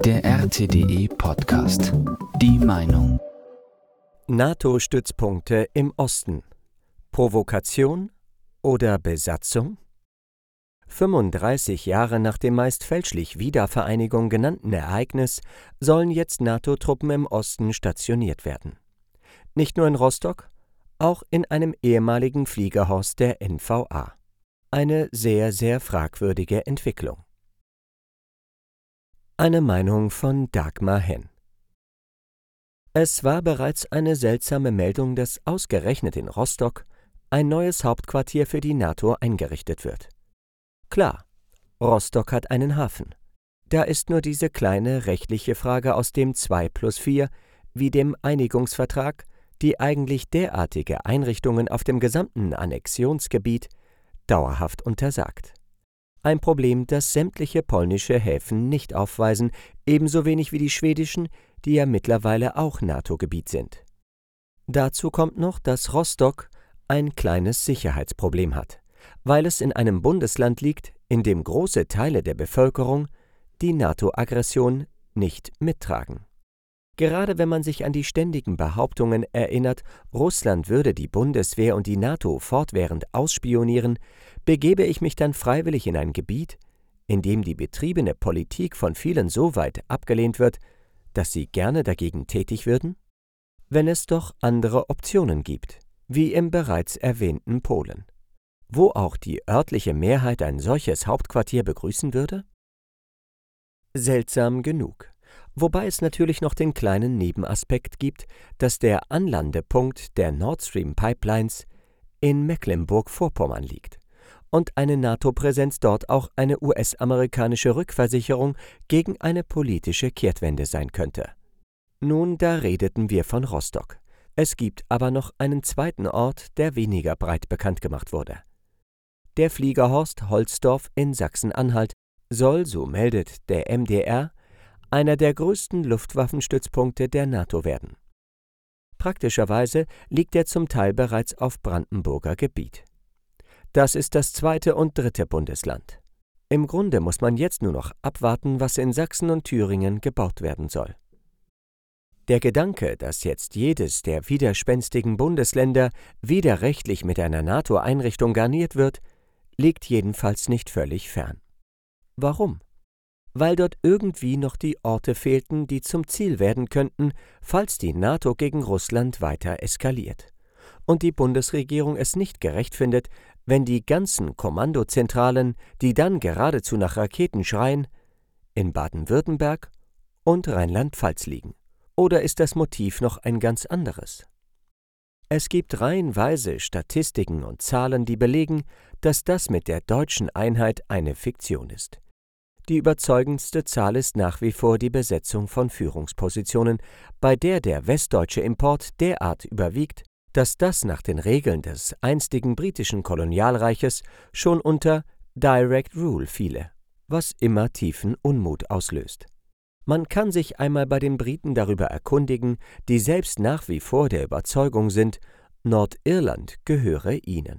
Der RTDE Podcast. Die Meinung. NATO-Stützpunkte im Osten. Provokation oder Besatzung? 35 Jahre nach dem meist fälschlich Wiedervereinigung genannten Ereignis sollen jetzt NATO-Truppen im Osten stationiert werden. Nicht nur in Rostock, auch in einem ehemaligen Fliegerhorst der NVA. Eine sehr, sehr fragwürdige Entwicklung. Eine Meinung von Dagmar Henn. Es war bereits eine seltsame Meldung, dass ausgerechnet in Rostock ein neues Hauptquartier für die NATO eingerichtet wird. Klar, Rostock hat einen Hafen. Da ist nur diese kleine rechtliche Frage aus dem 2+4, wie dem Einigungsvertrag, die eigentlich derartige Einrichtungen auf dem gesamten Annexionsgebiet dauerhaft untersagt. Ein Problem, das sämtliche polnische Häfen nicht aufweisen, ebenso wenig wie die schwedischen, die ja mittlerweile auch NATO-Gebiet sind. Dazu kommt noch, dass Rostock ein kleines Sicherheitsproblem hat, weil es in einem Bundesland liegt, in dem große Teile der Bevölkerung die NATO-Aggression nicht mittragen. Gerade wenn man sich an die ständigen Behauptungen erinnert, Russland würde die Bundeswehr und die NATO fortwährend ausspionieren, begebe ich mich dann freiwillig in ein Gebiet, in dem die betriebene Politik von vielen so weit abgelehnt wird, dass sie gerne dagegen tätig würden? Wenn es doch andere Optionen gibt, wie im bereits erwähnten Polen, wo auch die örtliche Mehrheit ein solches Hauptquartier begrüßen würde? Seltsam genug. Wobei es natürlich noch den kleinen Nebenaspekt gibt, dass der Anlandepunkt der Nord Stream Pipelines in Mecklenburg-Vorpommern liegt und eine NATO-Präsenz dort auch eine US-amerikanische Rückversicherung gegen eine politische Kehrtwende sein könnte. Nun, da redeten wir von Rostock. Es gibt aber noch einen zweiten Ort, der weniger breit bekannt gemacht wurde. Der Fliegerhorst Holzdorf in Sachsen-Anhalt soll, so meldet der MDR, einer der größten Luftwaffenstützpunkte der NATO werden. Praktischerweise liegt er zum Teil bereits auf Brandenburger Gebiet. Das ist das zweite und dritte Bundesland. Im Grunde muss man jetzt nur noch abwarten, was in Sachsen und Thüringen gebaut werden soll. Der Gedanke, dass jetzt jedes der widerspenstigen Bundesländer wieder rechtlich mit einer NATO-Einrichtung garniert wird, liegt jedenfalls nicht völlig fern. Warum? Weil dort irgendwie noch die Orte fehlten, die zum Ziel werden könnten, falls die NATO gegen Russland weiter eskaliert. Und die Bundesregierung es nicht gerecht findet, wenn die ganzen Kommandozentralen, die dann geradezu nach Raketen schreien, in Baden-Württemberg und Rheinland-Pfalz liegen. Oder ist das Motiv noch ein ganz anderes? Es gibt reihenweise Statistiken und Zahlen, die belegen, dass das mit der deutschen Einheit eine Fiktion ist. Die überzeugendste Zahl ist nach wie vor die Besetzung von Führungspositionen, bei der der westdeutsche Import derart überwiegt, dass das nach den Regeln des einstigen britischen Kolonialreiches schon unter Direct Rule fiele, was immer tiefen Unmut auslöst. Man kann sich einmal bei den Briten darüber erkundigen, die selbst nach wie vor der Überzeugung sind, Nordirland gehöre ihnen.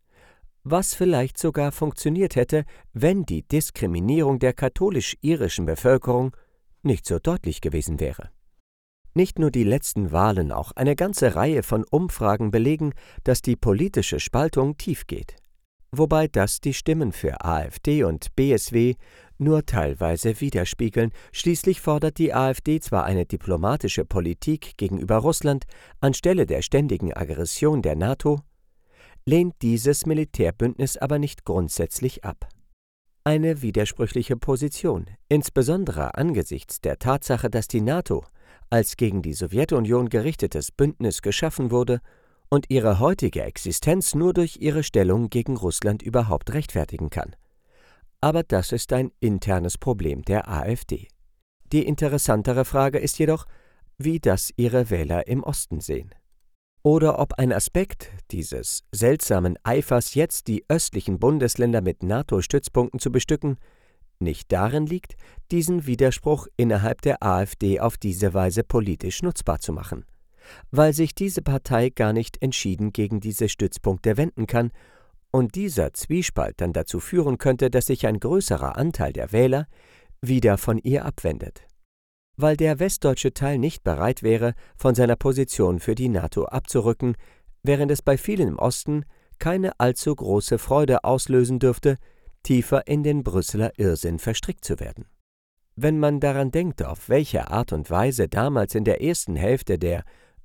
Was vielleicht sogar funktioniert hätte, wenn die Diskriminierung der katholisch-irischen Bevölkerung nicht so deutlich gewesen wäre. Nicht nur die letzten Wahlen, auch eine ganze Reihe von Umfragen belegen, dass die politische Spaltung tief geht. Wobei das die Stimmen für AfD und BSW nur teilweise widerspiegeln. Schließlich fordert die AfD zwar eine diplomatische Politik gegenüber Russland anstelle der ständigen Aggression der NATO, lehnt dieses Militärbündnis aber nicht grundsätzlich ab. Eine widersprüchliche Position, insbesondere angesichts der Tatsache, dass die NATO als gegen die Sowjetunion gerichtetes Bündnis geschaffen wurde und ihre heutige Existenz nur durch ihre Stellung gegen Russland überhaupt rechtfertigen kann. Aber das ist ein internes Problem der AfD. Die interessantere Frage ist jedoch, wie das ihre Wähler im Osten sehen. Oder ob ein Aspekt dieses seltsamen Eifers, jetzt die östlichen Bundesländer mit NATO-Stützpunkten zu bestücken, nicht darin liegt, diesen Widerspruch innerhalb der AfD auf diese Weise politisch nutzbar zu machen, weil sich diese Partei gar nicht entschieden gegen diese Stützpunkte wenden kann und dieser Zwiespalt dann dazu führen könnte, dass sich ein größerer Anteil der Wähler wieder von ihr abwendet. weil der westdeutsche Teil nicht bereit wäre, von seiner Position für die NATO abzurücken, während es bei vielen im Osten keine allzu große Freude auslösen dürfte, tiefer in den Brüsseler Irrsinn verstrickt zu werden. Wenn man daran denkt, auf welche Art und Weise damals in der ersten Hälfte der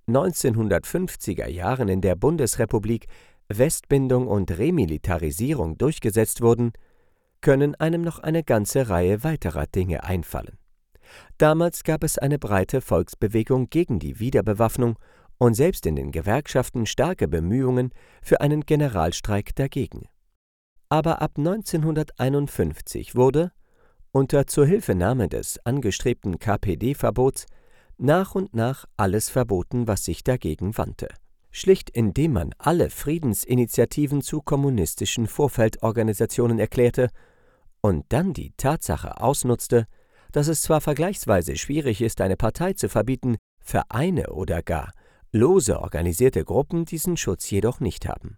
1950er Jahren in der Bundesrepublik Westbindung und Remilitarisierung durchgesetzt wurden, können einem noch eine ganze Reihe weiterer Dinge einfallen. Damals gab es eine breite Volksbewegung gegen die Wiederbewaffnung und selbst in den Gewerkschaften starke Bemühungen für einen Generalstreik dagegen. Aber ab 1951 wurde, unter Zuhilfenahme des angestrebten KPD-Verbots, nach und nach alles verboten, was sich dagegen wandte. Schlicht indem man alle Friedensinitiativen zu kommunistischen Vorfeldorganisationen erklärte und dann die Tatsache ausnutzte, dass es zwar vergleichsweise schwierig ist, eine Partei zu verbieten, Vereine oder gar lose organisierte Gruppen diesen Schutz jedoch nicht haben.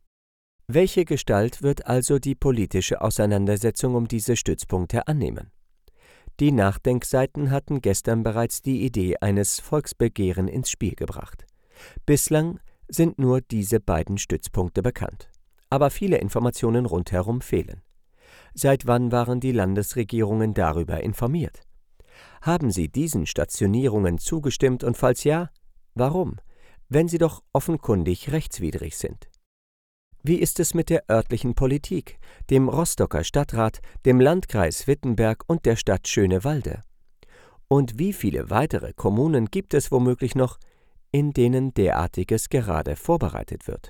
Welche Gestalt wird also die politische Auseinandersetzung um diese Stützpunkte annehmen? Die Nachdenkseiten hatten gestern bereits die Idee eines Volksbegehren ins Spiel gebracht. Bislang sind nur diese beiden Stützpunkte bekannt, aber viele Informationen rundherum fehlen. Seit wann waren die Landesregierungen darüber informiert? Haben sie diesen Stationierungen zugestimmt und falls ja, warum, wenn sie doch offenkundig rechtswidrig sind? Wie ist es mit der örtlichen Politik, dem Rostocker Stadtrat, dem Landkreis Wittenberg und der Stadt Schönewalde? Und wie viele weitere Kommunen gibt es womöglich noch, in denen derartiges gerade vorbereitet wird?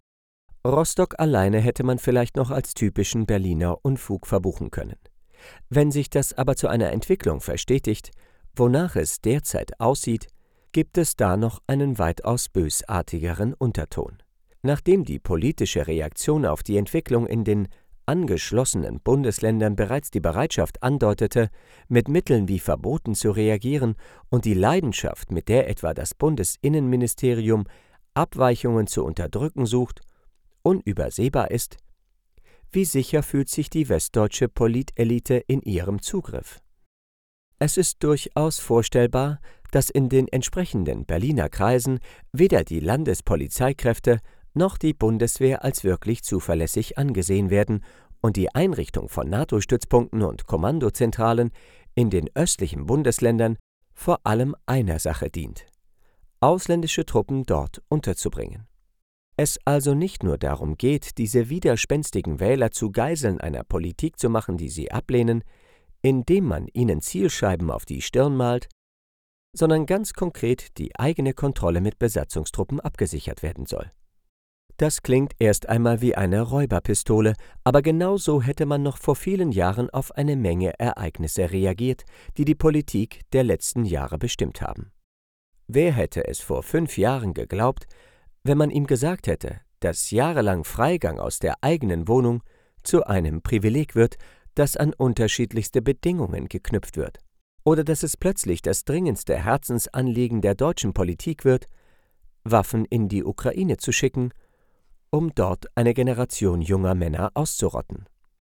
Rostock alleine hätte man vielleicht noch als typischen Berliner Unfug verbuchen können. Wenn sich das aber zu einer Entwicklung verstetigt, wonach es derzeit aussieht, gibt es da noch einen weitaus bösartigeren Unterton. Nachdem die politische Reaktion auf die Entwicklung in den angeschlossenen Bundesländern bereits die Bereitschaft andeutete, mit Mitteln wie Verboten zu reagieren und die Leidenschaft, mit der etwa das Bundesinnenministerium Abweichungen zu unterdrücken sucht, unübersehbar ist, wie sicher fühlt sich die westdeutsche Politelite in ihrem Zugriff? Es ist durchaus vorstellbar, dass in den entsprechenden Berliner Kreisen weder die Landespolizeikräfte noch die Bundeswehr als wirklich zuverlässig angesehen werden und die Einrichtung von NATO-Stützpunkten und Kommandozentralen in den östlichen Bundesländern vor allem einer Sache dient: ausländische Truppen dort unterzubringen. Es also nicht nur darum geht, diese widerspenstigen Wähler zu Geiseln einer Politik zu machen, die sie ablehnen, indem man ihnen Zielscheiben auf die Stirn malt, sondern ganz konkret die eigene Kontrolle mit Besatzungstruppen abgesichert werden soll. Das klingt erst einmal wie eine Räuberpistole, aber genau so hätte man noch vor vielen Jahren auf eine Menge Ereignisse reagiert, die die Politik der letzten Jahre bestimmt haben. Wer hätte es vor 5 Jahren geglaubt, wenn man ihm gesagt hätte, dass jahrelang Freigang aus der eigenen Wohnung zu einem Privileg wird, das an unterschiedlichste Bedingungen geknüpft wird, oder dass es plötzlich das dringendste Herzensanliegen der deutschen Politik wird, Waffen in die Ukraine zu schicken, um dort eine Generation junger Männer auszurotten.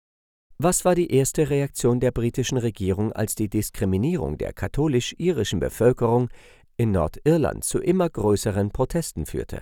Was war die erste Reaktion der britischen Regierung, als die Diskriminierung der katholisch-irischen Bevölkerung in Nordirland zu immer größeren Protesten führte?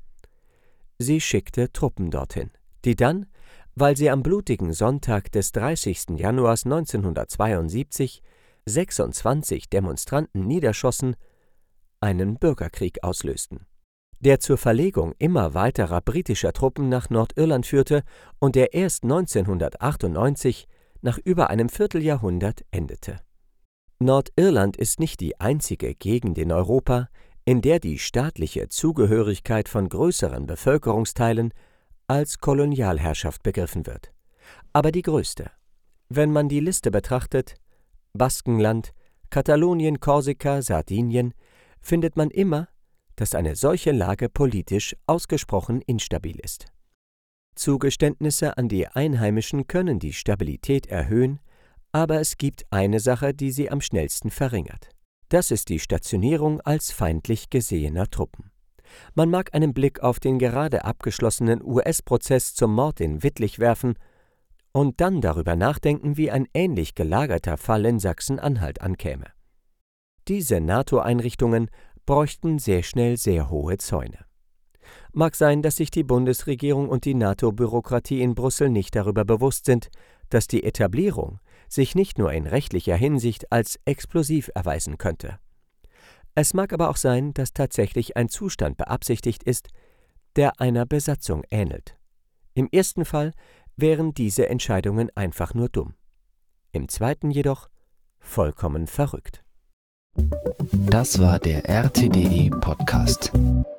Sie schickte Truppen dorthin, die dann, weil sie am blutigen Sonntag des 30. Januars 1972 26 Demonstranten niederschossen, einen Bürgerkrieg auslösten, der zur Verlegung immer weiterer britischer Truppen nach Nordirland führte und der erst 1998, nach über einem Vierteljahrhundert, endete. Nordirland ist nicht die einzige Gegend in Europa, in der die staatliche Zugehörigkeit von größeren Bevölkerungsteilen als Kolonialherrschaft begriffen wird, aber die größte. Wenn man die Liste betrachtet: Baskenland, Katalonien, Korsika, Sardinien, findet man immer, dass eine solche Lage politisch ausgesprochen instabil ist. Zugeständnisse an die Einheimischen können die Stabilität erhöhen, aber es gibt eine Sache, die sie am schnellsten verringert. Das ist die Stationierung als feindlich gesehener Truppen. Man mag einen Blick auf den gerade abgeschlossenen US-Prozess zum Mord in Wittlich werfen und dann darüber nachdenken, wie ein ähnlich gelagerter Fall in Sachsen-Anhalt ankäme. Diese NATO-Einrichtungen bräuchten sehr schnell sehr hohe Zäune. Mag sein, dass sich die Bundesregierung und die NATO-Bürokratie in Brüssel nicht darüber bewusst sind, dass die Etablierung sich nicht nur in rechtlicher Hinsicht als explosiv erweisen könnte. Es mag aber auch sein, dass tatsächlich ein Zustand beabsichtigt ist, der einer Besatzung ähnelt. Im ersten Fall wären diese Entscheidungen einfach nur dumm. Im zweiten jedoch vollkommen verrückt. Das war der RTDE Podcast.